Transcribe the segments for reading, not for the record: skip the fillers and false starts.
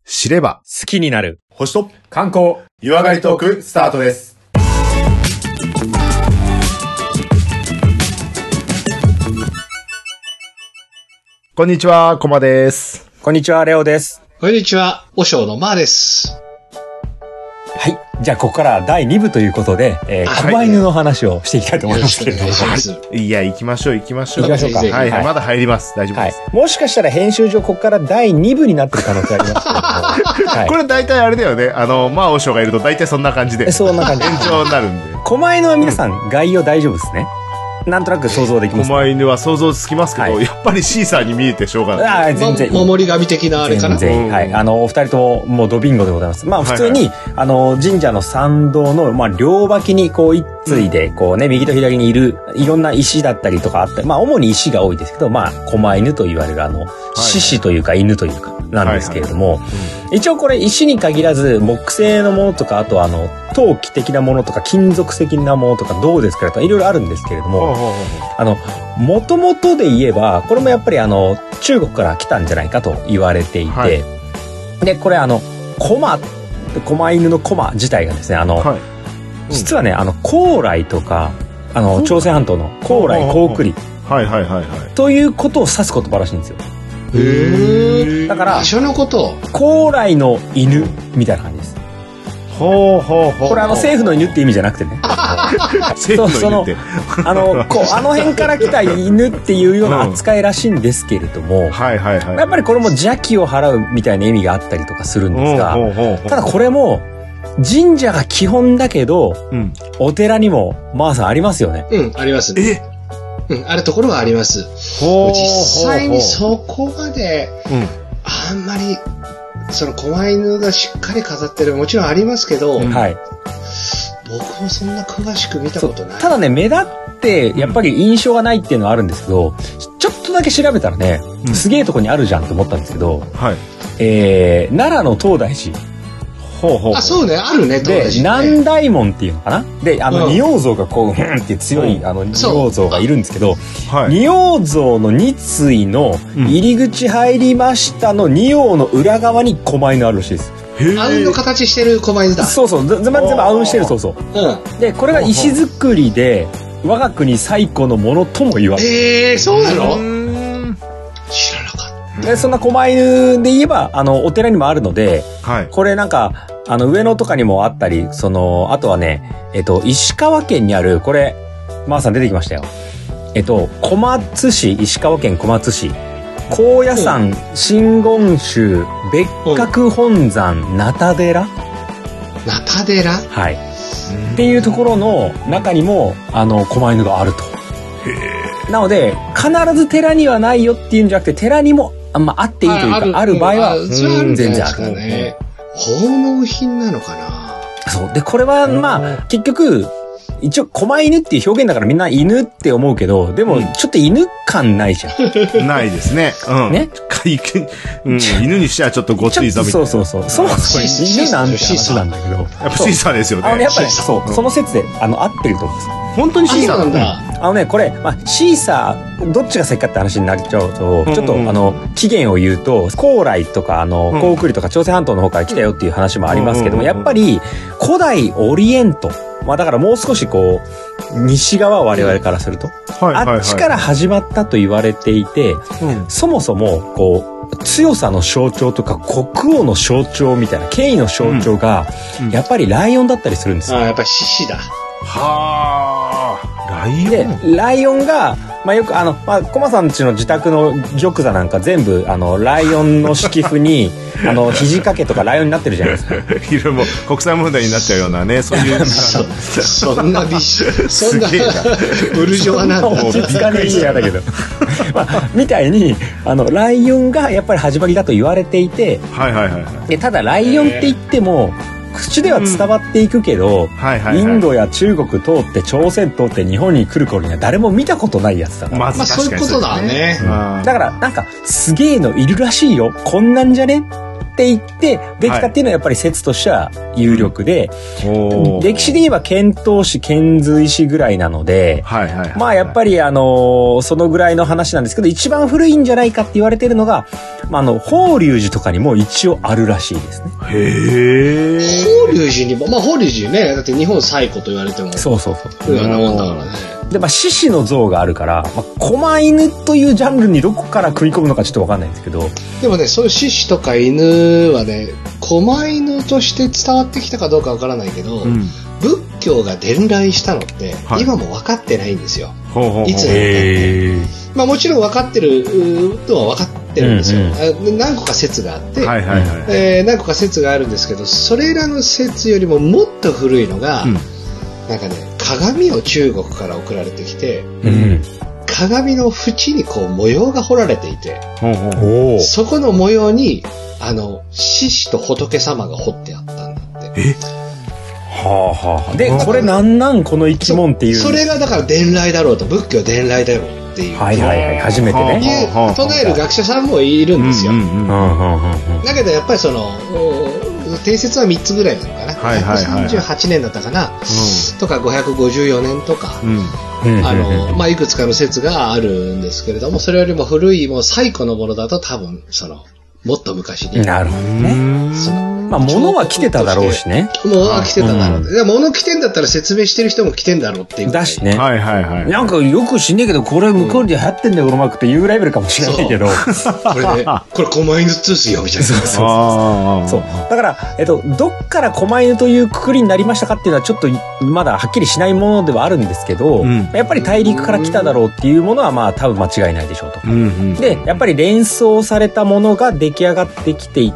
知れば好きになる星と観光湯上がりトークスタートです。こんにちは、コマです。 こんにちは、レオです。 こんにちは、おしょうのまーです。 はい。じゃあ、ここから第2部ということで、狛犬の話をしていきたいと思いますけれども。 いや、行きましょう。 行きましょうか。 はい、まだ入ります。大丈夫です。 もしかしたら編集上、ここから第2部になってる可能性ありますけども。 これ大体あれだよね。まあ、おしょうがいると大体そんな感じで。 そんな感じ。 延長になるんで。 狛犬は皆さん、概要大丈夫ですね。なんとなく想像できます。 狛犬は想像つきますけど、やっぱりシーサーに見えてしょうがない。 全然。 守り神的なあれかな。 全然。はい。お二人とももうドビンゴでございます。まあ普通に、神社の参道の、まあ両脇にこう一対で、こうね、右と左にいる、いろんな石だったりとかあって、まあ主に石が多いですけど、まあ狛犬と言われる獅子というか犬というか、なんですけれども、一応これ石に限らず、木製のものとか、あと陶器的なものとか、金属的なものとか、どうですかとか、いろいろあるんですけれども、元々で言えば、これもやっぱり中国から来たんじゃないかと言われていて、で、これ狛犬の狛自体がですね、実はね、高麗とか、朝鮮半島の高麗、高句麗、ということを指す言葉らしいんですよ。だから、 そのこと高麗の犬みたいな感じです。これ政府の犬って意味じゃなくてね。 政府の犬って。 あの辺から来た犬っていうような扱いらしいんですけれども、やっぱりこれも邪気を払うみたいな意味があったりとかするんですが、ただこれも神社が基本だけど、お寺にもマーさんありますよね。 ありますね。あるところはあります。実際にそこまで、あんまり、その狛犬がしっかり飾ってるもちろんありますけど、僕もそんな詳しく見たことない。 ただね、目立ってやっぱり印象がないっていうのはあるんですけど、ちょっとだけ調べたらね、すげえとこにあるじゃんと思ったんですけど、奈良の東大寺。 そうね、あるね、 で、南大門っていうのかなで、仁王像がこう、って強い、仁王像がいるんですけど、仁王像の二対の入り口入りましたの仁王の裏側に狛犬あるらしいです。 あうんの形してる狛犬だ。 そうそう、全部あうんしてる、そうそう。で、これが石造りで、我が国最古のものとも言われる。 そうなの？知らなかった。 で、そんな狛犬で言えば、お寺にもあるので、これなんか、上野とかにもあったり、あとはね、石川県にある、これ、まーさん出てきましたよ。小松市、石川県小松市、高野山真言宗別格本山名田寺？ 名田寺？ はい。っていうところの中にも、狛犬があると。なので、必ず寺にはないよっていうんじゃなくて、寺にも、あっていいというか、ある場合は、全然ある。 奉納品なのかな。 そう。で、これは、まあ、結局、一応、狛犬っていう表現だからみんな犬って思うけど、でも、ちょっと犬感ないじゃん。 ないですね。ね。犬にしてはちょっとごついぞみたいな。 そう。そもそも犬なんて話なんだけど。 やっぱシーサーですよね。 やっぱり、その説で、合ってると思うんです。 本当にシーサーなんだ。 これ、シーサー、どっちが先かって話になっちゃうと、ちょっと、起源を言うと、高麗とか、高句麗とか朝鮮半島の方から来たよっていう話もありますけども、やっぱり、古代オリエント、まあだからもう少しこう、西側我々からすると、あっちから始まったと言われていて、そもそも、こう、強さの象徴とか国王の象徴みたいな、権威の象徴が、やっぱりライオンだったりするんですよ。 やっぱり獅子だ。 ライオンで、ライオンが、まあよくコマさん家の自宅の玉座なんか全部、ライオンの敷布に、肘掛けとかライオンになってるじゃないですか。 いろいろも国際問題になっちゃうようなね、そういう。 そんな美酒、そんな、ブルジョワなんだ。 落ち着かねえ嫌だけど。みたいに、ライオンがやっぱり始まりだと言われていて、で、ただライオンって言っても、口では伝わっていくけど、インドや中国通って朝鮮通って日本に来る頃には誰も見たことないやつだから。 まあそういうことだね。 だからなんかすげえのいるらしいよ。こんなんじゃねっていってできたっていうのはやっぱり説としては有力で、歴史で言えば遣唐使遣隋使ぐらいなので、まあやっぱりそのぐらいの話なんですけど、一番古いんじゃないかって言われてるのが、法隆寺とかにも一応あるらしいですね。 へー。法隆寺にも、まあ法隆寺ね、だって日本最古と言われても。そうそうそう。ようなもんだからね。 で、獅子の像があるから、狛犬というジャンルにどこから食い込むのかちょっとわかんないんですけど。 でもね、そういう獅子とか犬はね、狛犬として伝わってきたかどうかわからないけど、仏教が伝来したのって、今も分かってないんですよ。いつにまあもちろん分かってるのは分かってるんですよ。何個か説があって、何個か説があるんですけど、それらの説よりももっと古いのが、なんかね、鏡を中国から送られてきて、鏡の縁にこう模様が彫られていて、そこの模様に、獅子と仏様が彫ってあったんだって。 で、これなんこの生き物っていう。 それがだから伝来だろうと、仏教伝来だろうっていう。 初めてね。 唱える学者さんもいるんですよ。だけどやっぱり定説は3つぐらいなのかな。138年だったかな。とか554年とか。まあ、いくつかの説があるんですけれども、それよりも古い、もう最古のものだと多分、もっと昔に。 なるほどね。まあ、物は来てただろうしね。 物は来てただろう。物来てんだったら説明してる人も来てんだろうっていう。 だしね。なんかよく知んねえけど、これ向こうで流行ってんだよ、このマークっていうレベルかもしれないけど。 これね、これ狛犬ツースよ、みたいな。 そう。だから、どっから狛犬というくくりになりましたかっていうのはちょっとまだはっきりしないものではあるんですけど、やっぱり大陸から来ただろうっていうものはまあ多分間違いないでしょうと。で、やっぱり連想されたものが出来上がってきていって、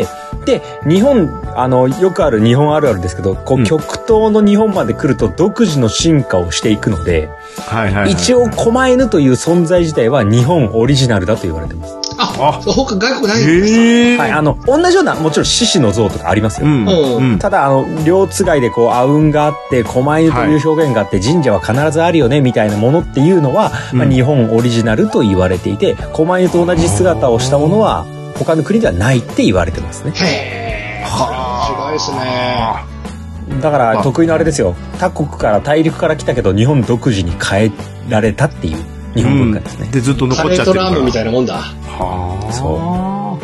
で、日本、よくある日本あるあるですけど、極東の日本まで来ると独自の進化をしていくので、一応、狛犬という存在自体は日本オリジナルだと言われてます。 他外国ないんですか？ 同じような、もちろん獅子の像とかありますよ。ただ、両つがいで阿吽があって、狛犬という表現があって、神社は必ずあるよね、みたいなものっていうのは、日本オリジナルと言われていて、狛犬と同じ姿をしたものは、他の国ではないって言われてますね。 面白いですね。 だから得意のあれですよ。他国から大陸から来たけど日本独自に変えられたっていう日本文化ですね。 でずっと残っちゃってるから。 カレーとラーメンみたいなもんだ。 そう。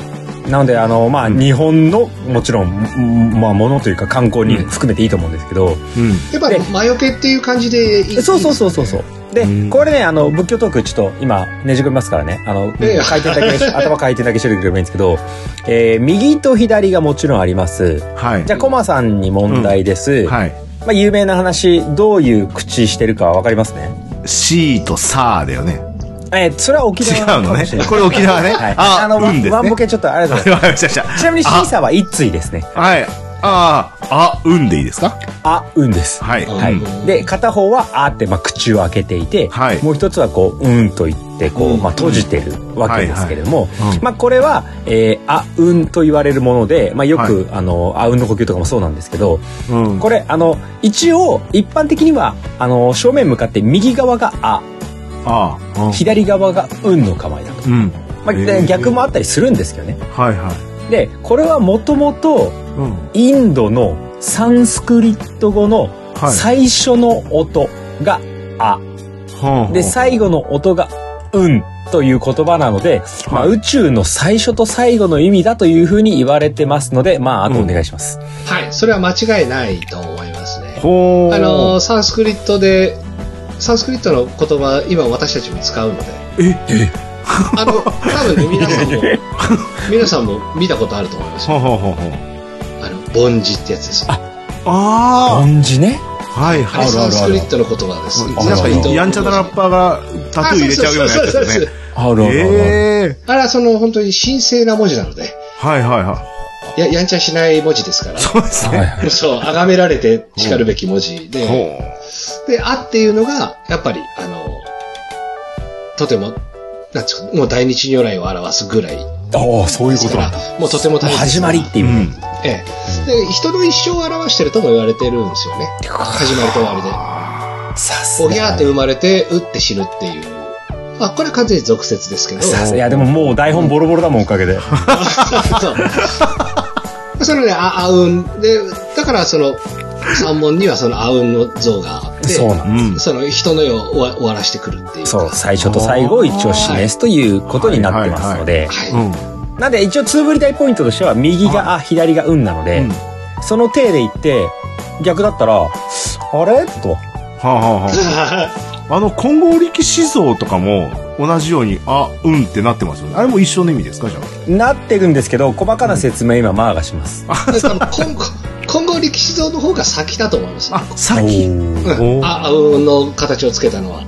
なのでまあ日本のもちろんまあものというか観光に含めていいと思うんですけど。やっぱ魔除けっていう感じでいい。 そう。で、これね、仏教トークちょっと今ねじ込みますからね。回転だけ、頭回転だけしてくれればいいんですけど、右と左がもちろんあります。じゃあ、コマさんに問題です。まあ、有名な話、どういう口してるかわかりますね。 シーとサーだよね。 それは沖縄のね。これ沖縄ね。 ワンボケちょっとあれだ。 わかりました。ちなみにシーサーは一対ですね。 でいいですか？ です。で、片方はって口を開けていて、もう一つはと言って閉じてるわけですけれども、まあこれはと言われるもので、まあよくの呼吸とかもそうなんですけど、これ一応一般的には正面向かって右側が左側がの構えだと。まあ逆もあったりするんですけどね。で、これはもともとインドのサンスクリット語の最初の音がで、最後の音がという言葉なので、まあ、宇宙の最初と最後の意味だというふうに言われてますので、まあ、あとお願いします。 はい、それは間違いないと思いますね。サンスクリットの言葉、今私たちも使うので。多分ね、皆さんも見たことあると思いますよ。梵字ってやつです。 梵字ね。 サンスクリットの言葉です。 なんかやんちゃなラッパーがタトゥー入れちゃうようなやつですね。 あれは本当に神聖な文字なので。やんちゃしない文字ですから。 そうですね。 そう、崇められて叱るべき文字で。で、っていうのが、やっぱり、とても、なんですか、もう大日如来を表すぐらい。 そういうことなんだ。 もうとても大切な。 始まりっていう。 で、人の一生を表してるとも言われてるんですよね。始まりと終わりで。おぎゃーって生まれて、って死ぬっていう。これは完全に俗説ですけど。 いや、でももう台本ボロボロだもん、おかげで。 それで、阿吽で、だから三門にはその阿吽の像があって、 そうなんです。 その人の世を終わらしてくるっていう。 そう、最初と最後を一応示すということになってますので、なんで一応つぶり大ポイントとしては、右があ、左が運なので、その体で言って、逆だったら、あれと。 金剛力士像とかも同じように、ってなってますよね。あれも一緒の意味ですか、じゃあ。 なってるんですけど、細かな説明今、マーがします。 金剛力士像の方が先だと思います。 先。 阿吽の形をつけたのは。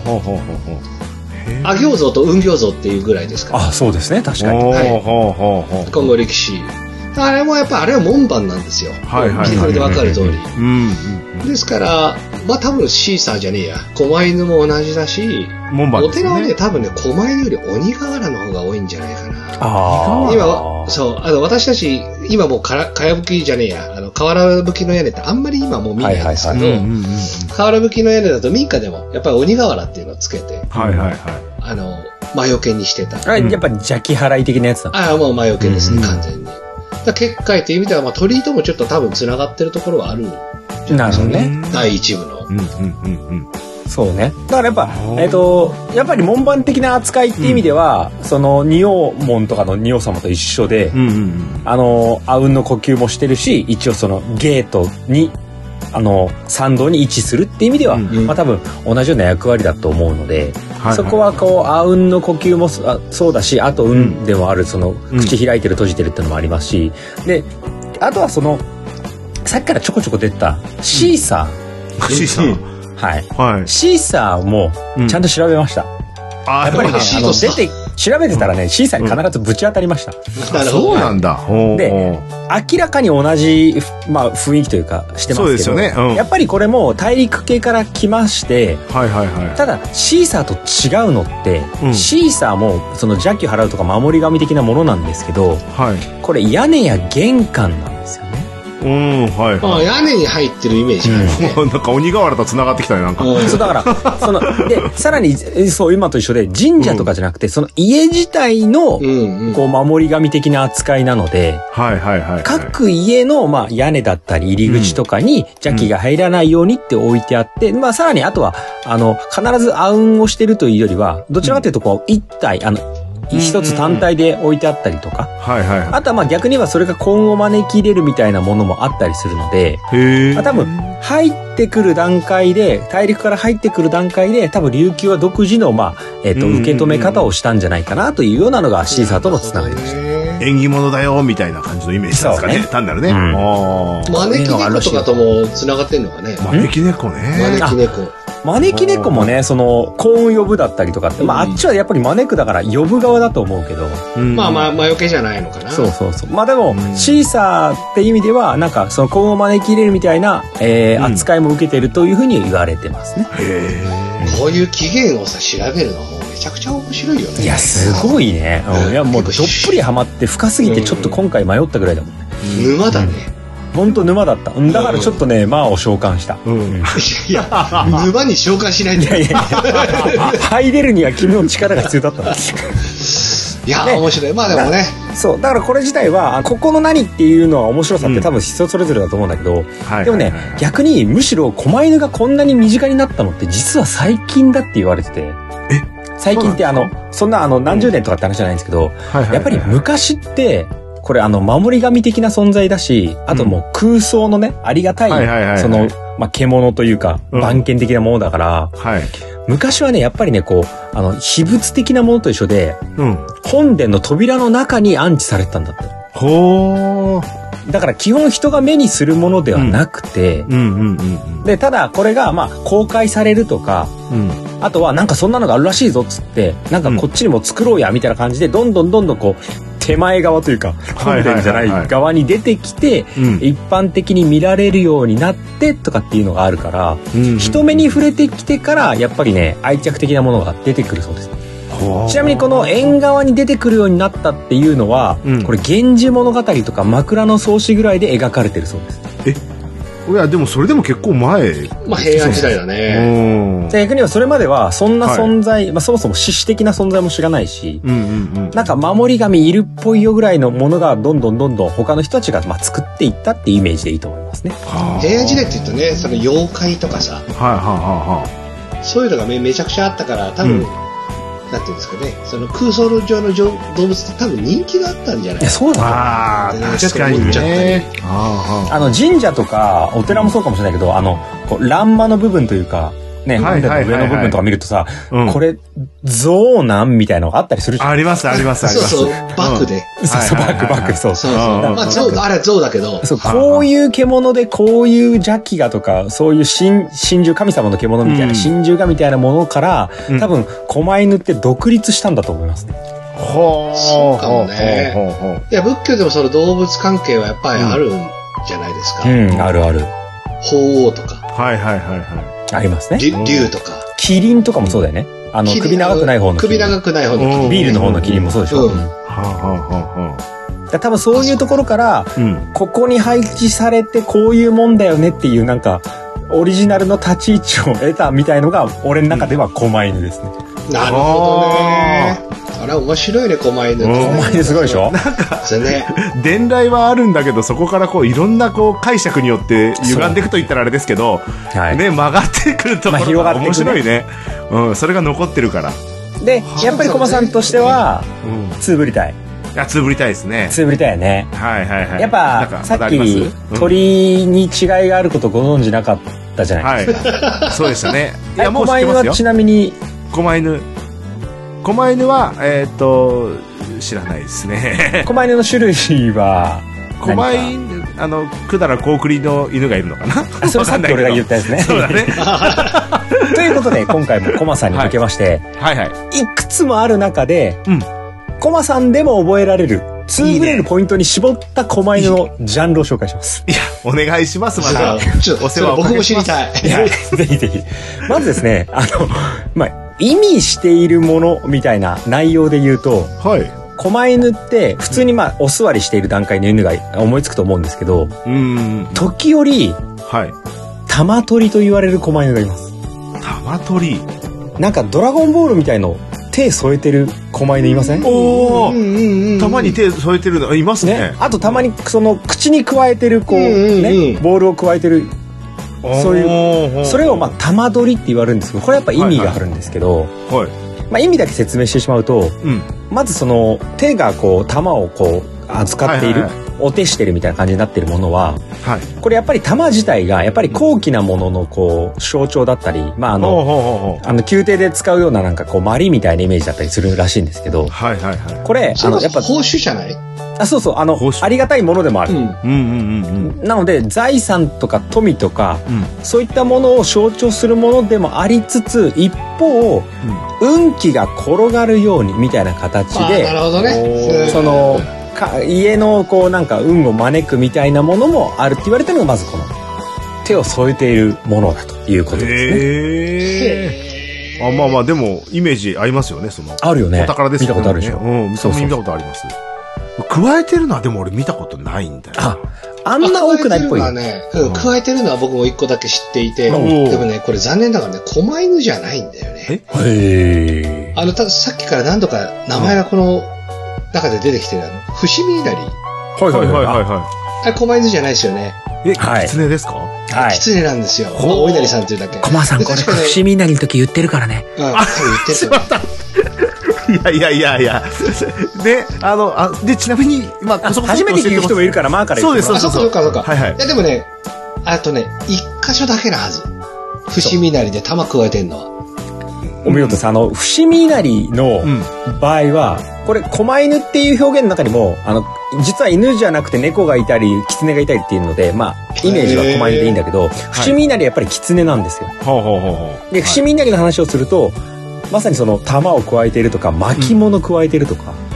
阿行像と運行像っていうぐらいですから。 そうですね、確かに。 金剛力士。あれもやっぱあれは門番なんですよ。見てくれて分かる通り。ですから、多分シーサーじゃねえや。狛犬も同じだし、お寺はね、多分ね、狛犬より鬼瓦の方が多いんじゃないかな。今は、そう、私たち、今もうかやぶきじゃねえや。瓦葺きの屋根ってあんまり今もう見ないんですけど、瓦葺きの屋根だと民家でも、やっぱり鬼瓦っていうのをつけて、魔除けにしてた。 やっぱり邪気払い的なやつだ。 もう魔除けですね、完全に。結界という意味では、鳥居ともちょっと多分繋がってるところはある。 なるほどね。 第一部の。 そうね。だからやっぱ、やっぱり門番的な扱いっていう意味では、その、仁王門とかの仁王様と一緒で、阿吽の呼吸もしてるし、一応その、ゲートに、参道に位置するっていう意味では、多分同じような役割だと思うので、そこはこう、阿吽の呼吸もそうだし、あと運でもある、その、口開いてる閉じてるっていうのもありますし、で、あとはその、さっきからちょこちょこ出た、シーサー。 シーサー。 はい。シーサーも、ちゃんと調べました。やっぱりね、調べてたらね、シーサーに必ずぶち当たりました。 そうなんだ。 で、明らかに同じ、雰囲気というか、してますけど。そうですよね。やっぱりこれも大陸系から来まして、ただ、シーサーと違うのって、シーサーも、その邪気払うとか守り神的なものなんですけど、これ屋根や玄関なんですよね。 屋根に入ってるイメージがあるね。 なんか鬼瓦と繋がってきたね、なんか。 そう、だから、で、さらに、そう、今と一緒で、神社とかじゃなくて、その家自体の、こう、守り神的な扱いなので、各家の、屋根だったり、入り口とかに邪気が入らないようにって置いてあって、さらに、あとは、必ず阿吽をしてるというよりは、どちらかというと、こう、一体、一つ単体で置いてあったりとか、あとは逆に言えばそれが幸運を招き入れるみたいなものもあったりするので、多分入ってくる段階で、大陸から入ってくる段階で、多分琉球は独自の受け止め方をしたんじゃないかなというようなのがシーサーとのつながりでした。 縁起物だよみたいな感じのイメージなんですかね。単なるね。 招き猫とかともつながってんのかね。 招き猫ね。 招き猫。 招き猫もね、その、幸運呼ぶだったりとかって、あっちはやっぱり招くだから呼ぶ側だと思うけど。 魔除けじゃないのかな。 そう。でも、シーサーって意味では、なんか、その幸運を招き入れるみたいな、扱いも受けてるというふうに言われてますね。 こういう起源を調べるのもめちゃくちゃ面白いよね。 いや、すごいね。いや、もうどっぷりハマって深すぎてちょっと今回迷ったぐらいだもんね。 沼だね。 本当沼だった。だからちょっとね、を召喚した。 いや、沼に召喚しないんだよ。 入れるには君の力が必要だったんだ。 いや、面白い。でもね。 そう。だからこれ自体は、ここの何っていうのは面白さって多分人それぞれだと思うんだけど、でもね、逆にむしろ狛犬がこんなに身近になったのって実は最近だって言われてて。最近ってそんな何十年とかって話じゃないんですけど、やっぱり昔って、これ守り神的な存在だし、あともう空想のね、ありがたい、その、獣というか、番犬的なものだから、昔はね、やっぱりね、こう、秘仏的なものと一緒で、本殿の扉の中に安置されてたんだって。だから基本人が目にするものではなくて、で、ただこれが公開されるとか、あとはなんかそんなのがあるらしいぞっつって、なんかこっちにも作ろうやみたいな感じで、どんどんこう、手前側というか、本殿じゃない側に出てきて、一般的に見られるようになってとかっていうのがあるから、人目に触れてきてから、やっぱりね、愛着的なものが出てくるそうです。ちなみにこの縁側に出てくるようになったっていうのは、これ源氏物語とか枕草子ぐらいで描かれてるそうです。 いや、でもそれでも結構前。 まあ平安時代だね。 逆にはそれまではそんな存在、まあそもそも獅子的な存在も知らないし、なんか守り神いるっぽいよぐらいのものがどんどん他の人たちがまあ作っていったっていうイメージでいいと思いますね。 平安時代って言うとね、その妖怪とかさ、そういうのがめちゃくちゃあったから多分、なんていうんですかね、その空想上の動物って多分人気があったんじゃないですか。 そうだね。確かにね。 神社とかお寺もそうかもしれないけど、こう欄間の部分というか、ね、上の部分とか見るとさ、これ、象なんみたいなのがあったりするじゃん。 あります、あります、あります。 そうそう、バックで。 そう、バック、そう。 まあ、象、あれは象だけど。 そう、こういう獣で、こういう邪気がとか、そういう神獣、神様の獣みたいな、神獣がみたいなものから、多分、狛犬って独立したんだと思いますね。 そうかもね。いや、仏教でもその動物関係はやっぱりあるんじゃないですか。 あるある。 鳳凰とか。 ありますね。 竜とか。 キリンとかもそうだよね。首長くない方のキリン。首長くない方のキリン。 ビールの方のキリンもそうでしょ。多分そういうところから、ここに配置されてこういうもんだよねっていうなんか、オリジナルの立ち位置を得たみたいのが、俺の中では狛犬ですね。 なるほどね。あれ面白いね、狛犬。 狛犬すごいでしょ。 なんか、伝来はあるんだけど、そこからこういろんなこう解釈によって歪んでいくと言ったらあれですけど、ね、曲がってくるところが面白いね。それが残ってるから。 で、やっぱり駒さんとしては、つぶりたい。 つぶりたいですね。 つぶりたいよね。やっぱ、さっき、鳥に違いがあることご存知なかったじゃないですか。 そうでしたね。 いや、狛犬はちなみに、 狛犬は、知らないですね。 狛犬の種類は、 狛犬、百済高栗の犬がいるのかな。 それさっき俺が言ったやつね。 そうだね。 ということで、今回も駒さんに向けまして、いくつもある中で、駒さんでも覚えられる、つぶれるポイントに絞った狛犬のジャンルを紹介します。 いや、お願いします、また。 お世話僕も知りたい。 ぜひぜひ。まずですね、まあ、意味しているものみたいな内容で言うと、狛犬って普通にまあお座りしている段階の犬が思いつくと思うんですけど、時折、玉鳥と言われる狛犬がいます。 玉鳥？ なんかドラゴンボールみたいの手添えてる狛犬いません？ 玉に手添えてるのいますね。 あとたまにその口に加えてるこうね、ボールを加えてる。そういう、それをまあ玉取りって言われるんですけど、これやっぱ意味があるんですけど、まあ意味だけ説明してしまうと、まずその手がこう玉をこう扱っている、お手してるみたいな感じになっているものは、これやっぱり玉自体がやっぱり高貴なもののこう象徴だったり、まあ宮廷で使うようななんかこう鞠みたいなイメージだったりするらしいんですけど、これやっぱ報酬じゃない？ そうそう、ありがたいものでもある。なので、財産とか富とか、そういったものを象徴するものでもありつつ、一方、運気が転がるようにみたいな形で、 なるほどね。 その、家のこうなんか運を招くみたいなものもあるって言われてるのが、まずこの、手を添えているものだということですね。 まあまあ、でも、イメージ合いますよね、その。 あるよね。 お宝ですよね。 見たことあるでしょ。 見たことあります。加えてるのはでも俺見たことないんだよ。 あんな多くないっぽい。 加えてるのは僕も一個だけ知っていて、でもね、これ残念ながらね、狛犬じゃないんだよね。たださっきから何度か名前がこの中で出てきてる伏見稲荷。あれ狛犬じゃないですよね。 狐ですか？ 狐なんですよ。お稲荷さんっていうだけ。 駒さんこれ伏見稲荷の時言ってるからね。 多分言ってると思う。 いや。で、ちなみに、まあ、 初めて聞く人もいるから、まあから言ってそうか。いや、でもね、一箇所だけなはず。伏見稲荷で玉加えてんのは。 お見事です。伏見稲荷の場合は、これ、狛犬っていう表現の中にも、実は犬じゃなくて猫がいたり、狐がいたりっていうので、まあ、イメージは狛犬でいいんだけど、伏見稲荷はやっぱり狐なんですよ。で、伏見稲荷の話をすると、まさにその玉を加えているとか巻物加えているとか、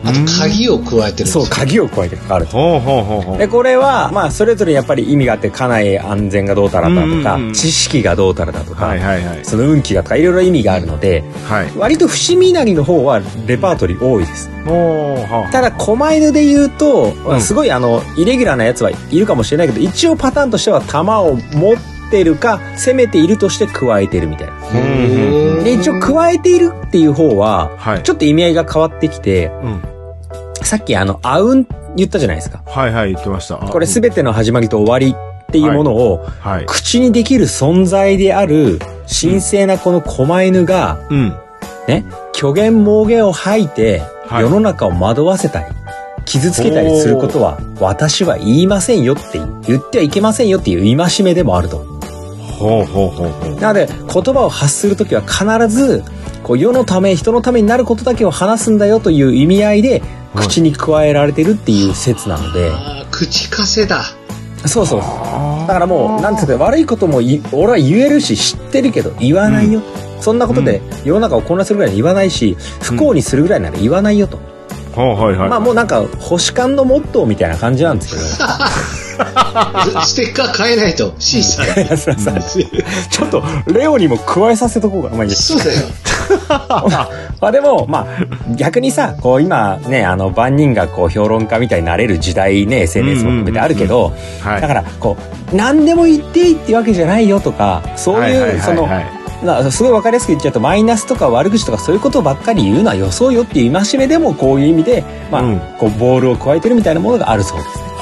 あと鍵を加えてるんですよ。 そう、鍵を加えてあると。で、これは、まあ、それぞれやっぱり意味があって、家内安全がどうたらだとか、知識がどうたらだとか、その運気がとか、いろいろ意味があるので、割と伏見稲荷の方はレパートリー多いです。ただ、狛犬で言うと、すごいイレギュラーなやつはいるかもしれないけど、一応パターンとしては、弾を持ってるか、攻めているとして加えてるみたいな。で、一応加えているっていう方は、ちょっと意味合いが変わってきて、さっきあうん言ったじゃないですか。 言ってました。 これ全ての始まりと終わりっていうものを、口にできる存在である神聖なこの狛犬が、ね、虚言妄言を吐いて、世の中を惑わせたり、傷つけたりすることは、私は言いませんよって言ってはいけませんよっていう戒めでもあると。なので、言葉を発するときは必ず、こう世のため、人のためになることだけを話すんだよという意味合いで、口に加えられてるっていう説なので。 口枷だ。 そうそう。だからもう、なんていうか、悪いことも俺は言えるし、知ってるけど言わないよ。そんなことで世の中を混乱するぐらいに言わないし、不幸にするぐらいなら言わないよと。まあもうなんか、星間のモットーみたいな感じなんですけど。 ステッカー変えないと、C さん。 ちょっと、レオにも加えさせとこうかな。まあいいや。 そうだよ。 まあでも、まあ、逆にさ、こう今ね、万人がこう評論家みたいになれる時代ね、SNS も含めてあるけど、だから、こう、何でも言っていいってわけじゃないよとか、そういう、すごい分かりやすく言っちゃうと、マイナスとか悪口とかそういうことばっかり言うのはよそうよっていう戒めでもこういう意味で、まあ、こうボールを加えてるみたいなものがあるそうですね。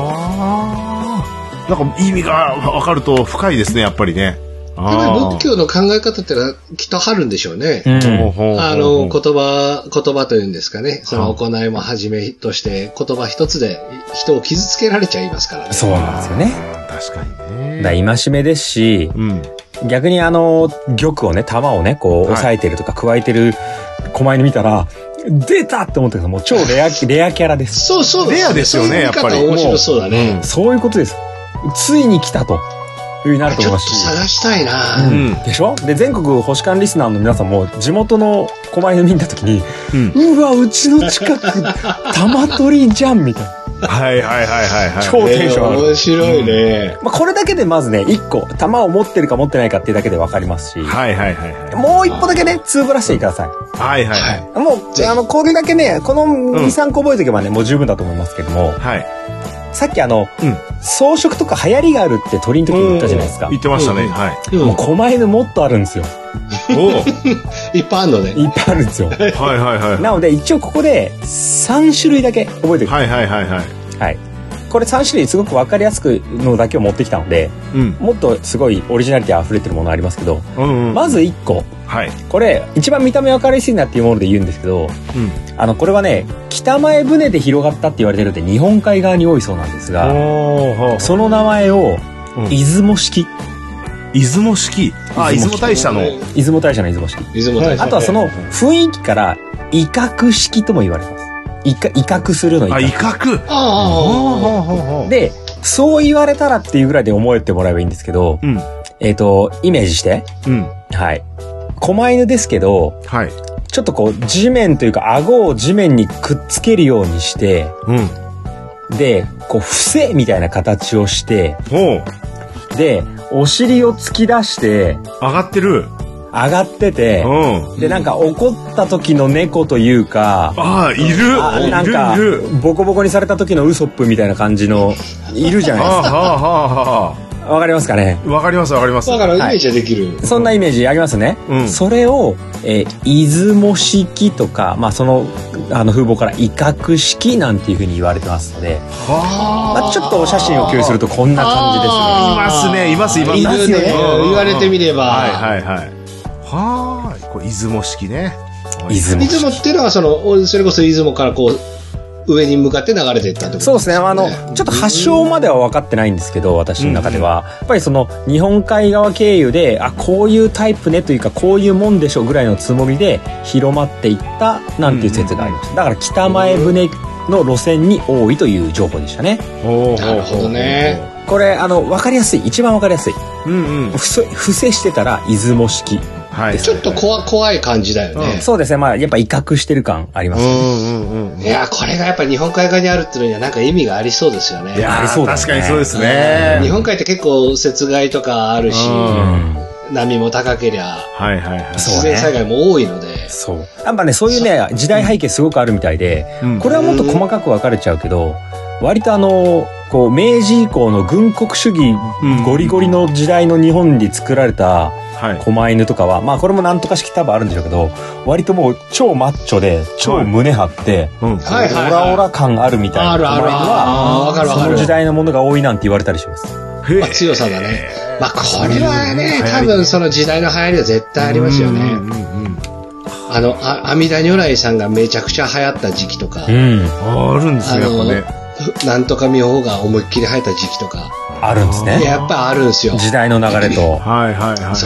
なんか意味が分かると深いですね、やっぱりね。 やっぱり仏教の考え方ってのはきっとあるんでしょうね。言葉というんですかね。その行いもはじめとして、言葉一つで人を傷つけられちゃいますからね。 そうなんですよね。 確かにね。 戒めですし、逆に玉をね、弾をね、こう、抑えてるとか加えてる狛犬見たら、出たって思ったけど、もう超レアキャラです。 そうそう。 レアですよね、やっぱり。 面白そうだね。 そういうことです。ついに来たと。いう風になると思いますし。 ちょっと探したいな。 でしょ？で、全国星間リスナーの皆さんも、地元の狛犬見たときに、うわ、うちの近く、玉取りじゃんみたいな。超テンション上がる。 面白いね。 まあこれだけでまずね、1個、弾を持ってるか持ってないかっていうだけで分かりますし。もう一歩だけね、つぶらしてください。もう、これだけね、この2、3個覚えておけばね、もう十分だと思いますけども。さっき装飾とか流行りがあるって鳥の時に言ったじゃないですか。 言ってましたね。 もう狛犬もっとあるんですよ。 いっぱいあるのね。 いっぱいあるんですよ。なので一応ここで3種類だけ覚えておく。これ3種類すごく分かりやすくのだけを持ってきたので、もっとすごいオリジナリティ溢れてるものありますけど、まず1個。これ一番見た目分かりやすいなっていうもので言うんですけど、これはね、北前船で広がったって言われてるんで日本海側に多いそうなんですが、その名前を出雲式。 出雲式。出雲大社の。 出雲大社の出雲式。あとはその雰囲気から威嚇式とも言われます。威嚇するの威嚇。 威嚇。 で、そう言われたらっていうぐらいで思えてもらえばいいんですけど、イメージして、狛犬ですけど、ちょっとこう地面というか顎を地面にくっつけるようにして、で、こう伏せみたいな形をして、で、お尻を突き出して、 上がってて、で、なんか怒った時の猫というか、 いるなんか、ボコボコにされた時のウソップみたいな感じの、いるじゃないですか。わかりますかね？ わかります。 だからイメージはできる。 そんなイメージありますね。それを、出雲式とか、まあその、風貌から威嚇式なんていう風に言われてますので、まあちょっとお写真を共有するとこんな感じですね。 いますよね。 言われてみれば。 これ出雲式ね。 出雲っていうのはそれこそ出雲からこう、上に向かって流れていったってことですね。 そうですね。ちょっと発祥までは分かってないんですけど、私の中では。やっぱりその、日本海側経由で、こういうタイプねというか、こういうもんでしょぐらいのつもりで広まっていったなんていう説がありました。だから北前船の路線に多いという情報でしたね。 なるほどね。 これ、分かりやすい。一番分かりやすい。伏せしてたら出雲式。 はい。 ちょっと怖い感じだよね。 そうですね。まあ、やっぱ威嚇してる感ありますね。いや、これがやっぱ日本海側にあるっていうのにはなんか意味がありそうですよね。 いや、ありそうだね。 確かにそうですね。 日本海って結構雪害とかあるし、波も高けりゃ、自然災害も多いので。 そう。やっぱね、そういうね、時代背景すごくあるみたいで、これはもっと細かく分かれちゃうけど、割とこう、明治以降の軍国主義ゴリゴリの時代の日本に作られた狛犬とかは、まあこれもなんとか式多分あるんでしょうけど、割ともう超マッチョで、超胸張って、オラオラ感あるみたいな狛犬は、その時代のものが多いなんて言われたりします。 まあ、強さだね。まあこれはね、多分その時代の流行りは絶対ありますよね。阿弥陀如来さんがめちゃくちゃ流行った時期とか。 あるんですね、やっぱね。 なんとか妙法が思いっきり流行った時期とか。 あるんですね。 やっぱあるんですよ。 時代の流れと。 そう。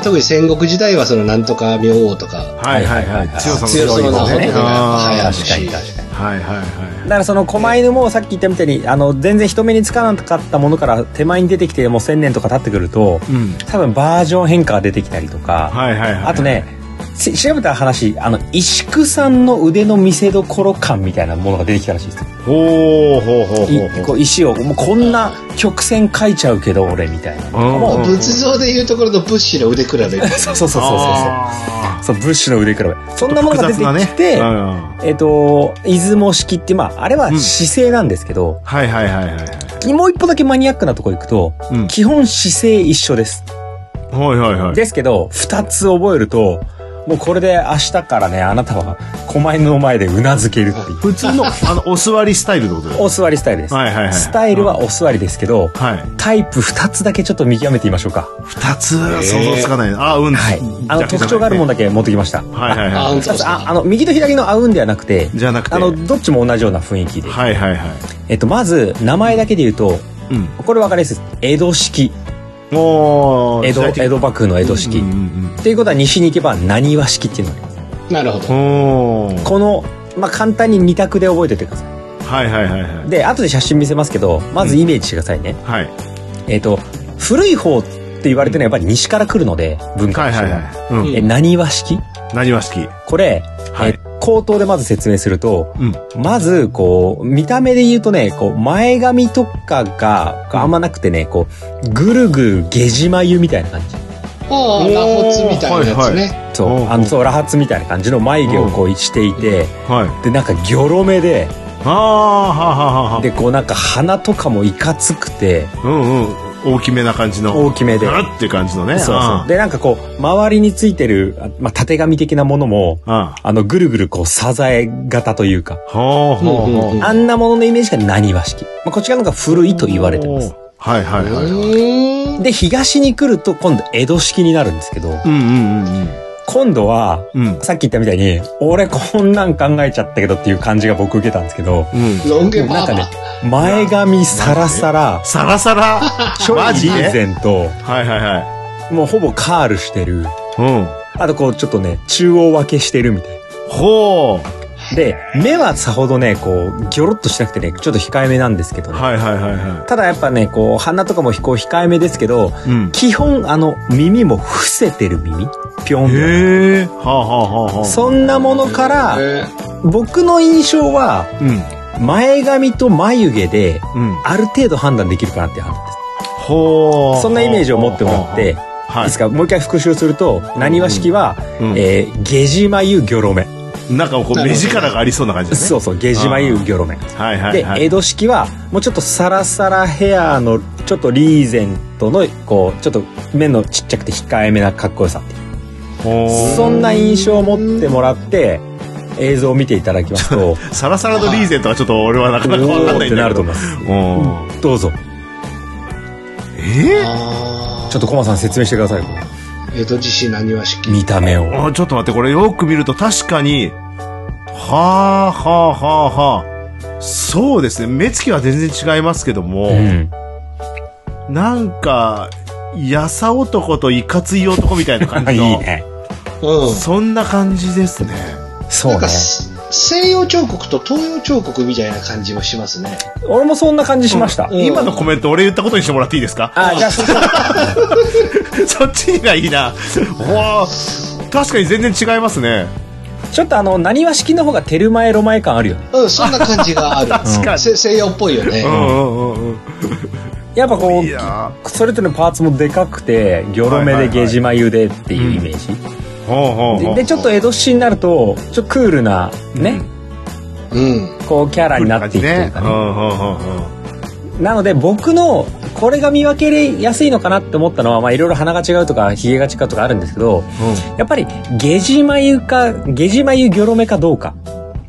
特に戦国時代はそのなんとか妙法とか。強そうなことが流行るし。 だからその狛犬もさっき言ったみたいに全然人目につかなかったものから手前に出てきてもう1000年とか経ってくると、多分バージョン変化が出てきたりとか、あとね、調べた話、石工さんの腕の見せ所感みたいなものが出てきたらしいです。石を、もうこんな曲線描いちゃうけど俺みたいな。 もう仏像でいうところのブッシュの腕比べ。 そう、ブッシュの腕比べ。そんなものが出てきて、出雲式って、まあ、あれは姿勢なんですけど、もう一歩だけマニアックなところ行くと、基本姿勢一緒です。ですけど、二つ覚えると、もうこれで明日からね、あなたは狛犬の前でうなずけるっていう。 普通のお座りスタイルってことですか？ お座りスタイルです。スタイルはお座りですけど、タイプ2つだけちょっと見極めてみましょうか。 2つ想像つかない。 特徴があるもんだけ持ってきました。右と左の合うんではなくて、どっちも同じような雰囲気で。まず名前だけで言うと、これ分かりやすいです。江戸式。江戸幕府の江戸式。っていうことは西に行けば浪速式っていうのがあります。 なるほど。 この、まあ、簡単に2択で覚えておいてください。で、後で写真見せますけど、まずイメージしてくださいね。古い方って言われてるのはやっぱり西から来るので、文化としては。浪速式？ 浪速式。 これ、口頭でまず説明すると、まず、こう、見た目で言うとね、こう、前髪とかがあんまなくてね、こう、ぐるぐる下地眉みたいな感じ。 ああ、螺髪みたいなやつね。 そう、螺髪みたいな感じの眉毛をこうしていて、で、なんかギョロ目で、で、こうなんか鼻とかもいかつくて、 大きめな感じの。 大きめで。 っていう感じのね。 で、なんかこう、周りについてる、まあ、縦紙的なものも、ぐるぐるこう、サザエ型というか。あんなもののイメージが浪速式。まあ、こっち側の方が古いと言われてます。で、東に来ると、今度、江戸式になるんですけど、今度は、さっき言ったみたいに、俺こんなん考えちゃったけどっていう感じが僕受けたんですけど、なんかね、前髪サラサラ、ちょいリーゼント、もうほぼカールしてる、あとこうちょっとね、中央分けしてるみたいな。で、目はさほどね、こう、ギョロッとしなくてね、ちょっと控えめなんですけどね。ただやっぱね、こう、鼻とかもこう控えめですけど、基本耳も伏せてる耳ぴょんと。そんなものから、僕の印象は、前髪と眉毛で、ある程度判断できるかなっていう判断です。そんなイメージを持ってもらって、いいですか、もう一回復習すると、浪速式は、下地眉ギョロ目。 なんかこう目力がありそうな感じですね。 そうそう、下地眉ギョロ目。で、江戸式は、もうちょっとサラサラヘアの、ちょっとリーゼントの、こう、ちょっと目のちっちゃくて控えめなかっこよさっていう。そんな印象を持ってもらって、映像を見ていただきますと。 サラサラのリーゼントはちょっと俺はなかなかわかんないんだけど。ってなると思います。どうぞ。ちょっとコマさん説明してください。 江戸地震浪速式。 見た目を。 ちょっと待って、これよく見ると確かに、そうですね。目つきは全然違いますけども、なんか、やさ男といかつい男みたいな感じの。 いいね。 そんな感じですね。 そうね。 西洋彫刻と東洋彫刻みたいな感じもしますね。 俺もそんな感じしました。 今のコメント俺言ったことにしてもらっていいですか？ じゃあそっちがいいな。わあ、確かに全然違いますね。 ちょっと何和式の方がテルマエロマエ感あるよね。 そんな感じがある。確かに。西洋っぽいよね。 やっぱこう、それぞれのパーツもでかくて、ギョロ目でゲジ眉でっていうイメージ。で、ちょっと江戸式になると、ちょっとクールな、ね。こう、キャラになっていくというかね。なので、僕の、これが見分けやすいのかなって思ったのは、まあいろいろ鼻が違うとか、髭が違うとかあるんですけど、やっぱり、ゲジ眉ギョロ目かどうか。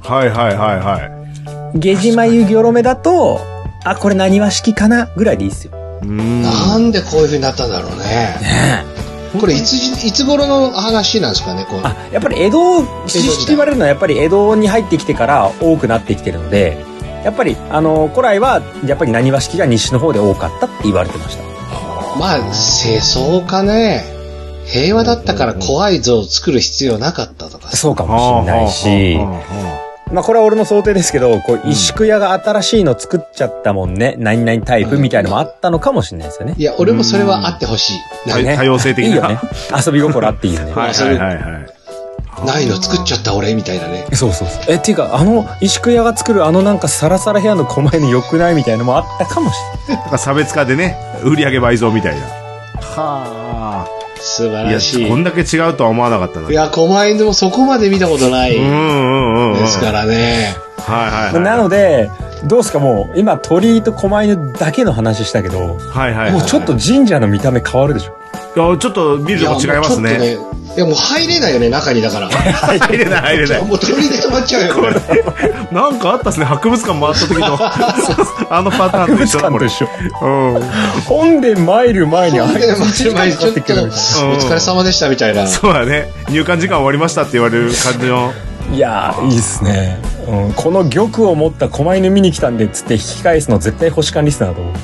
ゲジ眉ギョロ目だと、これ何和式かなぐらいでいいっすよ。 なんでこういう風になったんだろうね。これいつ頃の話なんですかね。 やっぱり江戸式って言われるのはやっぱり江戸に入ってきてから多くなってきてるので、やっぱり古来はやっぱり何和式が西の方で多かったって言われてました。 まあ世相かね。平和だったから怖い像を作る必要なかったとか。 そうかもしれないし。まあこれは俺の想定ですけど、こう石工屋が新しいの作っちゃったもんね、何々タイプみたいのもあったのかもしれないですよね。 いや、俺もそれはあってほしい。 多様性的な。 いいよね。遊び心あっていいよね。 ないの作っちゃった俺みたいなね。 そう。っていうか、石工屋が作るなんかサラサラヘアの狛犬良くないみたいなのもあったかもしれない。 なんか差別化でね、売り上げ倍増みたいな。はあ。 素晴らしい。 こんだけ違うとは思わなかったな。 いや、狛犬もそこまで見たことない。ですからね。 なので、どうすかもう、今鳥居と狛犬だけの話したけど、もうちょっと神社の見た目変わるでしょ。 いや、ちょっと見るとこ違いますね。 いや、もう入れないよね、中にだから。 入れない。 もう鳥で止まっちゃうよ、これ。 なんかあったっすね、博物館回った時の、パターンと一緒だ、これ。 本殿参る前に、 ちょっと、お疲れ様でしたみたいな。 そうだね。入館時間終わりましたって言われる感じの。 いやー、いいっすね。この玉を持った狛犬見に来たんで、つって引き返すの絶対星間リスナーだと思う。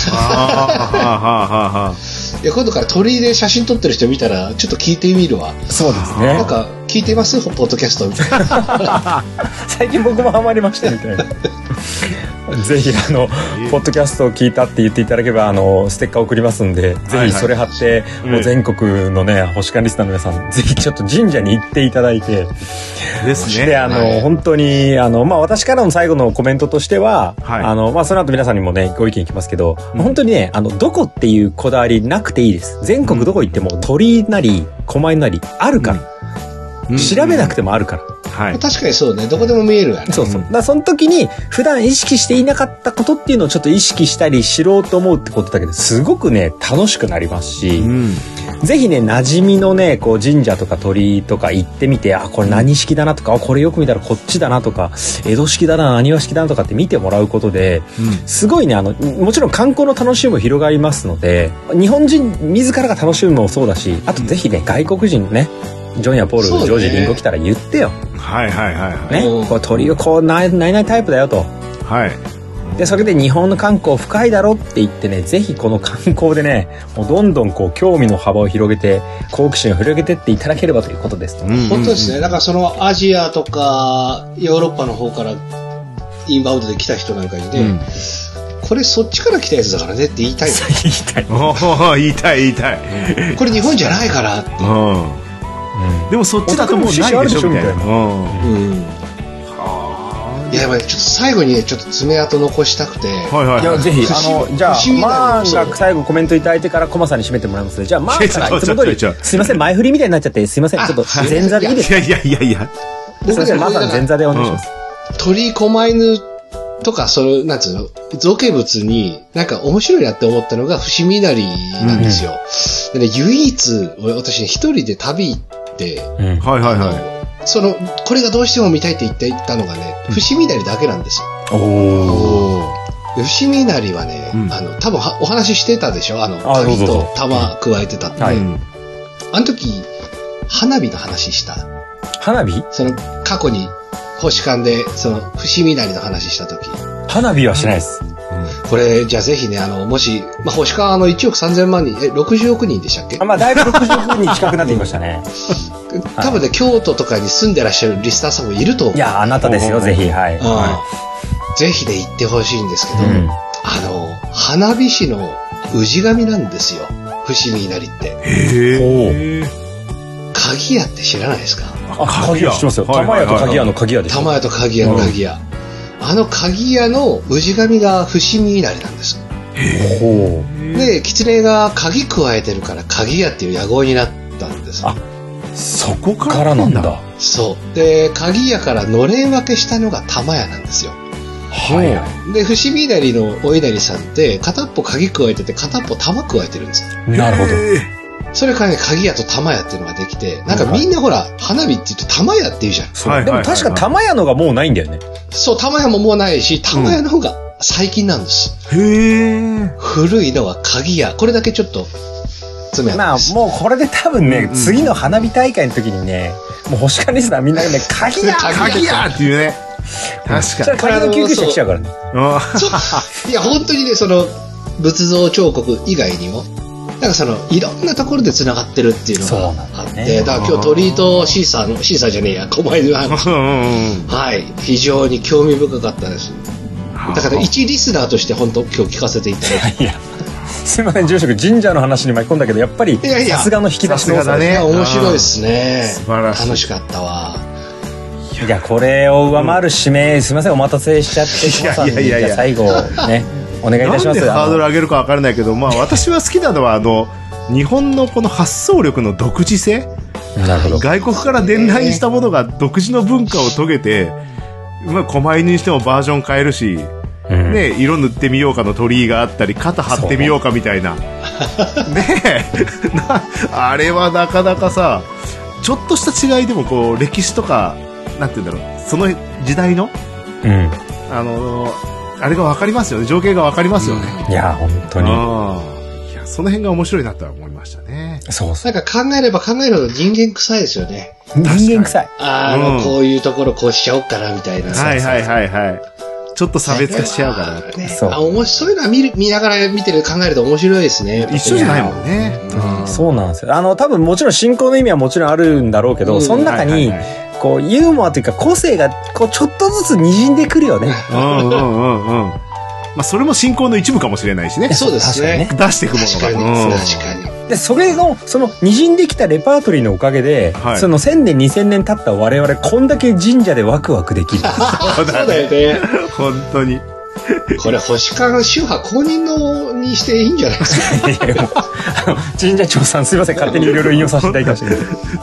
いや、今度から鳥居で写真撮ってる人見たら、ちょっと聞いてみるわ。 そうですね。 なんか、聞いてますポッドキャストみたいな。 最近僕もハマりましたみたいな。ぜひポッドキャストを聞いたって言っていただければステッカー送りますんで、ぜひそれ貼って、もう全国のね星間リスナーの皆さん、ぜひちょっと神社に行っていただいてですね。 で本当にまあ私からの最後のコメントとしては、まあその後皆さんにもねご意見いきますけど、本当にねどこっていうこだわりなくていいです。全国どこ行っても鳥居なり狛犬なりあるから、調べなくてもあるから。 確かにそうね。どこでも見えるよね。 そう。だからその時に普段意識していなかったことっていうのをちょっと意識したり知ろうと思うってことだけですごくね楽しくなりますし、ぜひね馴染みのねこう神社とか鳥居とか行ってみて、これ何式だなとか、これよく見たらこっちだなとか、江戸式だな何和式だなとかって見てもらうことで、すごいねもちろん観光の楽しみも広がりますので、日本人自らが楽しむのもそうだし、あとぜひね外国人のねジョンやポール、ジョージ、リンゴ来たら言ってよ。ね、こう鳥をこうないないタイプだよと。でそれで日本の観光深いだろって言ってね、ぜひこの観光でね、もうどんどんこう興味の幅を広げて好奇心を広げてっていただければということです。 本当ですね。だからそのアジアとかヨーロッパの方からインバウンドで来た人なんかにね、これそっちから来たやつだからねって言いたい。 言いたい。 これ日本じゃないからって。 でもそっちだともうないでしょみたいな。 いや、ちょっと最後にねちょっと爪痕残したくて。 いやぜひじゃあマーンが最後コメントいただいてからコマさんに締めてもらいますので、じゃあマーンからいつも通りすいません前振りみたいになっちゃってすいません、ちょっと前座でいいですか。 いや。 僕はマーさん前座でお願いします。 鳥居狛犬とかなんつうの造形物になんか面白いなって思ったのが伏見稲荷なんですよ。でね、唯一私ね一人で旅行って、これがどうしても見たいって言っていったのがね、伏見稲荷だけなんですよ。伏見稲荷はね、多分お話ししてたでしょ、鍵と玉加えてたって。あの時花火の話した。 花火？ その過去に星間でその伏見稲荷の話した時。 花火はしないです。 ここれ、じゃあぜひね、もし、星間1億3000万人、60億人でしたっけ？ だいぶ60億人近くなってきましたね。 多分ね、京都とかに住んでらっしゃるリスナーさんもいると思う。 いや、あなたですよ、ぜひ、はい。 ぜひね、行ってほしいんですけど、花火師の氏神なんですよ。伏見稲荷って。鍵屋って知らないですか？ 鍵屋知ってますよ。玉屋と鍵屋の鍵屋です。 玉屋と鍵屋の鍵屋。鍵屋の氏神が伏見稲荷なんです。で、狐が鍵加えてるから鍵屋っていう屋号になったんです。 そこからなんだ。 そう。で、鍵屋からのれん分けしたのが玉屋なんですよ。で、伏見稲荷のお稲荷さんって片っぽ鍵加えてて片っぽ玉加えてるんです。 なるほど。 それからね、鍵屋と玉屋っていうのができて、なんかみんなほら、花火って言うと玉屋って言うじゃん。 でも確か玉屋のがもうないんだよね。 そう、玉屋ももうないし、玉屋の方が最近なんです。古いのは鍵屋。これだけちょっと詰め合ってます。 もうこれで多分ね、次の花火大会の時にね、もう星間リスナーみんなね、鍵屋っていうね。確かに。 鍵の救急車来ちゃうからね。 いや、本当にね、仏像彫刻以外にも、いろんなところで繋がってるっていうのがあって、だから今日鳥居とシーサーじゃねえや、狛犬の話。はい。非常に興味深かったです。だから一リスナーとして本当今日聞かせていただいて。 すいません、住職、神社の話に巻き込んだけど、やっぱり、さすがの引き出しだね。面白いですね。素晴らしい。楽しかったわ。 いや、これを上回る指名、すいません、お待たせしちゃって、じゃあ最後、ね。お願いいたします。 なんでハードル上げるか分からないけど、私は好きなのは日本のこの発想力の独自性。 なるほど。 外国から伝来したものが独自の文化を遂げて、狛犬にしてもバージョン変えるし、ね、色塗ってみようかの鳥居があったり、肩張ってみようかみたいな。ねあれはなかなかさ、ちょっとした違いでも歴史とか、なんて言うんだろう、その時代の、あれが分かりますよね。情景が分かりますよね。 いや、本当に。 いや、その辺が面白いなとは思いましたね。 そうそう。なんか考えれば考えるほど人間臭いですよね。 人間臭い。 こういうところこうしちゃおうかな、みたいな。 はい。ちょっと差別化しちゃうかなって。 そういうのは見ながら見てる、考えると面白いですね。 一緒じゃないもんね。 そうなんですよ。多分もちろん信仰の意味はもちろんあるんだろうけど、その中に、ユーモアというか個性が、ちょっとずつ滲んでくるよね。 それも信仰の一部かもしれないしね。 そうですね。 出していくものが。 確かに。 で、それの、滲んできたレパートリーのおかげで、1000年、2000年経った我々、こんだけ神社でワクワクできる。 そうだよね。 本当に。 これ、星間宗派公認のにしていいんじゃないですか。いやもう神社長さん、すいません、勝手にいろいろ引用させていただきました。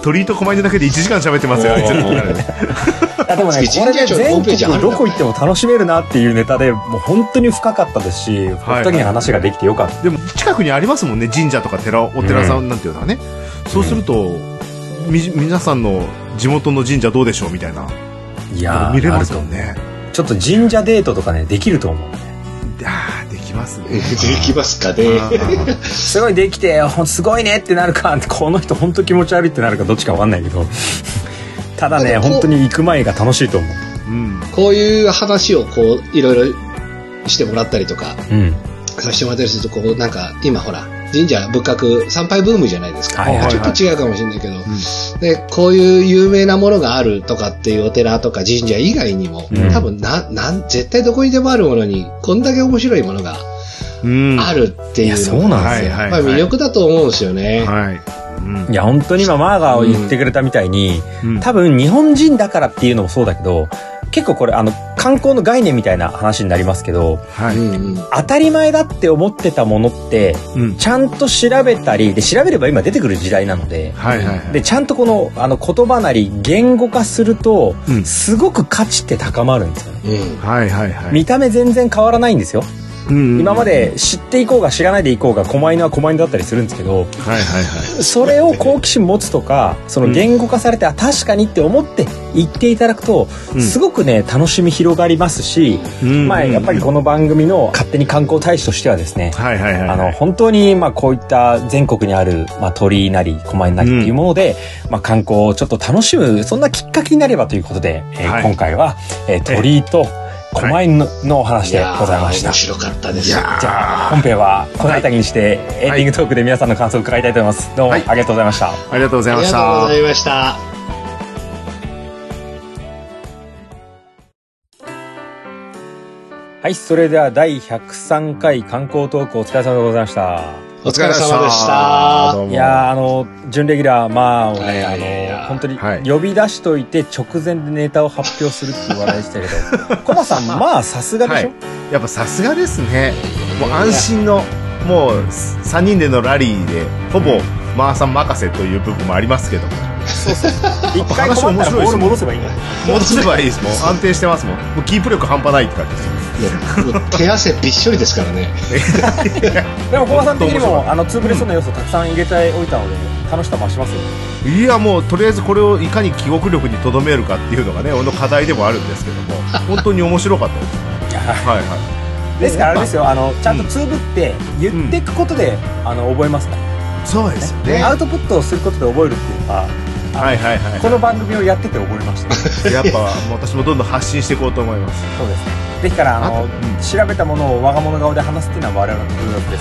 鳥居と狛犬だけで1時間喋ってますよ、あいつら。 でもね、これで全国どこ行っても楽しめるなっていうネタで、もう本当に深かったですし、お二人に話ができてよかった。 でも、近くにありますもんね、神社とかお寺さんなんていうのはね。そうすると、皆さんの地元の神社どうでしょうみたいな。 いや見れますもんね。 ちょっと神社デートとかね、できると思うね。 できますね。 できますかね。 すごいできて、すごいねってなるか、この人本当気持ち悪いってなるかどっちかわかんないけど。ただね、本当に行く前が楽しいと思う。 こういう話をいろいろしてもらったりとか、させてもらったりすると、なんか今ほら、神社仏閣参拝ブームじゃないですか。ちょっと違うかもしれないけど、で、こういう有名なものがあるとかっていうお寺とか神社以外にも、多分絶対どこにでもあるものに、こんだけ面白いものがあるっていうのが、魅力だと思うんですよね。 いや、本当に今、マーガーを言ってくれたみたいに、多分日本人だからっていうのもそうだけど、結構これ観光の概念みたいな話になりますけど、当たり前だって思ってたものって、ちゃんと調べたりで、調べれば今出てくる時代なので、でちゃんとこの言葉なり言語化すると、すごく価値って高まるんですよね。見た目全然変わらないんですよ。今まで知っていこうが知らないでいこうが狛犬は狛犬だったりするんですけど、それを好奇心持つとか、その言語化されて、確かにって思って言っていただくと、すごくね、楽しみ広がりますし、やっぱりこの番組の勝手に観光大使としてはですね、本当にこういった全国にある鳥居なり狛犬なりっていうもので、観光をちょっと楽しむ、そんなきっかけになればということで、今回は鳥居と狛犬のお話でございました。 面白かったです。じゃあ本編はこの辺りにしてエンディングトークで皆さんの感想を伺いたいと思います。どうもありがとうございました。 ありがとうございました。 ありがとうございました。 はい、それでは第103回観光トークお疲れ様でございました。 お疲れ様でした。 いや準レギュラーをね、本当に呼び出しといて直前でネタを発表するっていう話題でしたけど、コマさんさすがでしょ。 やっぱさすがですね。もう安心のもう3人でのラリーでほぼマーさん任せという部分もありますけども。 そうそう。一回困ったらボール戻せばいいんだ。 戻せばいいです。もう安定してますもん。もうキープ力半端ないって感じです。 手汗びっしょりですからね。 でも小川さん的にもツーブレスの要素たくさん入れておいたので楽しさ増しますよ。 いやもうとりあえずこれをいかに記憶力にとどめるかっていうのがね俺の課題でもあるんですけども本当に面白かったです。はいはい。 ですからあれですよちゃんとツーブって言っていくことで覚えますから。 そうですよね。 アウトプットをすることで覚えるっていうのは。この番組をやってて覚えました。 やっぱ私もどんどん発信していこうと思います。 そうですね。ですから調べたものを我が物顔で話すっていうのは我々の工夫です。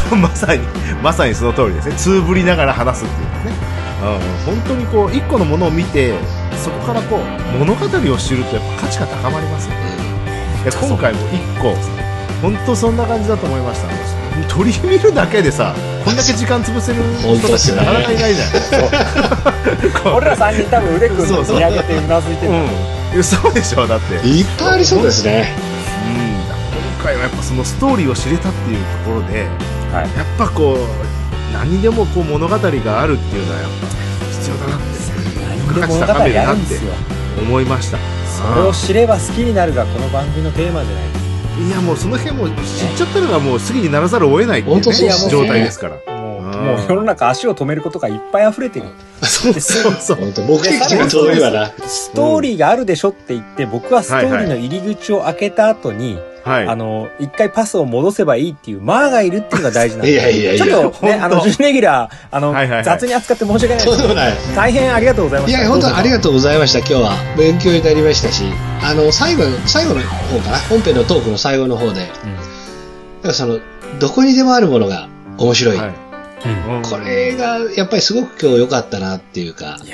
そうまさにその通りですね。つぶりながら話すっていうね。本当にこう一個のものを見てそこからこう物語を知るとやっぱ価値が高まりますよね。今回も一個本当そんな感じだと思いました。鳥見るだけでさこんだけ時間潰せる人たちなかなかいないじゃない。 俺ら3人多分腕組んで見上げてうなずいてる。 そうでしょ。だっていっぱいありそうですね。 今回はやっぱそのストーリーを知れたっていうところで、やっぱこう何にでもこう物語があるっていうのはやっぱ必要だなって価値高めるなって思いました。 それを知れば好きになるがこの番組のテーマじゃないですか。 いやもうその辺も知っちゃったのがもう好きにならざるを得ないっていう、ね、状態ですから。 もう世の中足を止めることがいっぱい溢れてる。 そうそう本当目的地が遠いわな。 ストーリーがあるでしょって言って僕はストーリーの入り口を開けた後に一回パスを戻せばいいっていうマーがいるっていうのが大事なんで。ちょっとね準レギュラー雑に扱って申し訳ないですけど大変ありがとうございました。 いや本当ありがとうございました。今日は勉強になりましたし最後の方かな本編のトークの最後の方でだからそのどこにでもあるものが面白い。これがやっぱりすごく今日良かったなっていうか。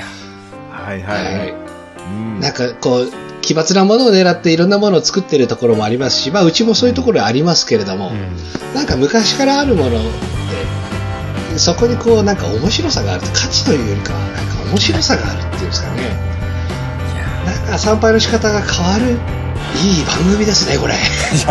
なんかこう奇抜なものを狙っていろんなものを作ってるところもありますし、うちもそういうところありますけれども、なんか昔からあるものってそこにこうなんか面白さがあると価値というよりかはなんか面白さがあるっていうんですかね。なんか参拝の仕方が変わるいい番組ですねこれ。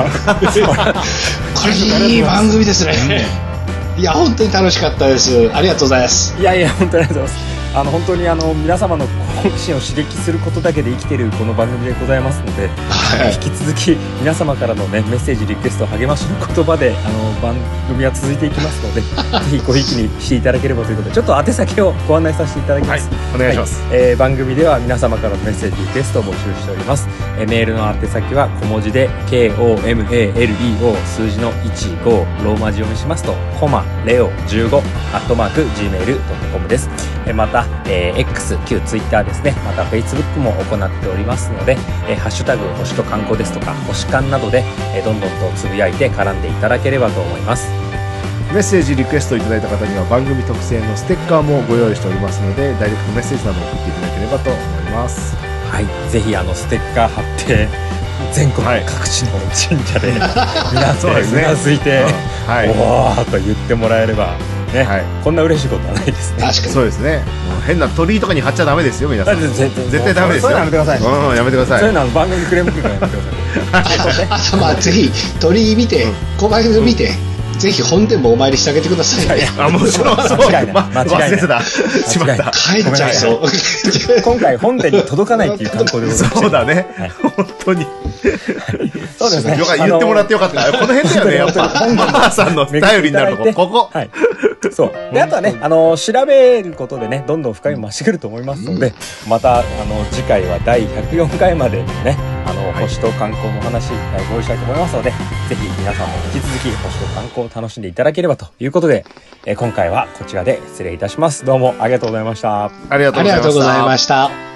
これいい番組ですね。いや本当に楽しかったです。ありがとうございます。 いや本当にありがとうございます。本当に皆様の好奇心を刺激することだけで生きているこの番組でございますので、引き続き皆様からのねメッセージリクエスト励ましの言葉で番組は続いていきますのでぜひごひいきにしていただければということでちょっと宛先をご案内させていただきます。 お願いします。 番組では皆様からのメッセージリクエストを募集しております。メールの宛先は小文字で KOMALEO 数字の15ローマ字読みしますとコマレオ15@gmail.com です。またX 旧 Twitter ですね。また Facebook も行っておりますので、ハッシュタグ星と観光ですとか星観などで、どんどんとつぶやいて絡んでいただければと思います。 メッセージリクエストいただいた方には番組特製のステッカーもご用意しておりますのでダイレクトメッセージなどを送っていただければと思います。 はい、ぜひステッカー貼って全国各地の神社で皆さんうなずいておーと言ってもらえればね、こんな嬉しいことはないですね。 確かにそうですね。変な鳥居とかに貼っちゃダメですよ皆さん。絶対ダメですよ。 そういうのやめてください。 やめてください。 そういうの番組クレーム来るからやめてください。ぜひ鳥居見て小林を見てぜひ本殿もお参りしてあげてくださいね。 もちろんそう。忘れてた。しまった。 帰っちゃいそう。 今回本殿に届かないっていう観光でございます。 そうだね。本当に。 そうですね。 言ってもらってよかった。この辺だよね。やっぱマーさんの頼りになるとここ。 そう。であとはね調べることでねどんどん深み増してくると思いますのでまた次回は第104回までね星と観光の話ご用意したいと思いますのでぜひ皆さんも引き続き星と観光を楽しんでいただければということで今回はこちらで失礼いたします。どうもありがとうございました。 ありがとうございました。